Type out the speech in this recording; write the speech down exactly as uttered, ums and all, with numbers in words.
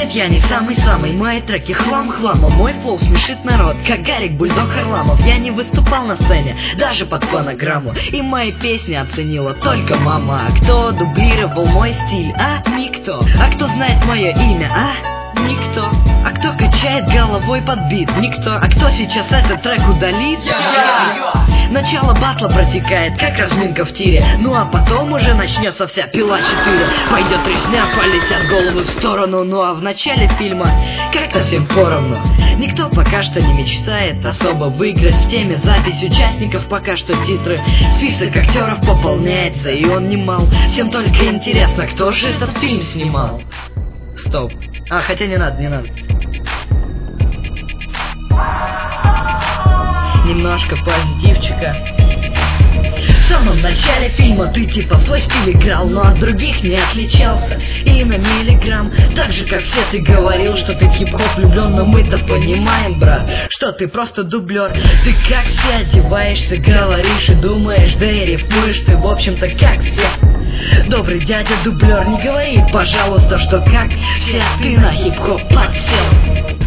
Нет, я не самый-самый, мои треки хлам-хлам, а мой флоу смешит народ, как Гарик Бульдог Харламов. Я не выступал на сцене, даже под фонограмму, и мои песни оценила только мама. А кто дублировал мой стиль? А? Никто. А кто знает мое имя? А? Никто. А кто качает головой под бит? Никто. А кто сейчас этот трек удалит? Я! Начало батла протекает, как разминка в тире. Ну а потом уже начнется вся пила четыре. Пойдет резня, полетят головы в сторону. Ну а в начале фильма как-то всем поровну. Никто пока что не мечтает особо выиграть в теме. Запись участников, пока что титры. Список актеров пополняется, и он немал. Всем только интересно, кто же этот фильм снимал. Стоп. А, хотя не надо, не надо. Немножко позитивчика. В самом начале фильма ты типа свой стиль играл, но от других не отличался. И на миллиграмм, так же как все, ты говорил, что ты в хип-хоп влюблен. Но мы-то понимаем, брат, что ты просто дублер. Ты как все одеваешься, говоришь и думаешь, да и рифмуешь ты в общем-то как все. Добрый дядя дублер, не говори, пожалуйста, что как все ты на хип-хоп подсел.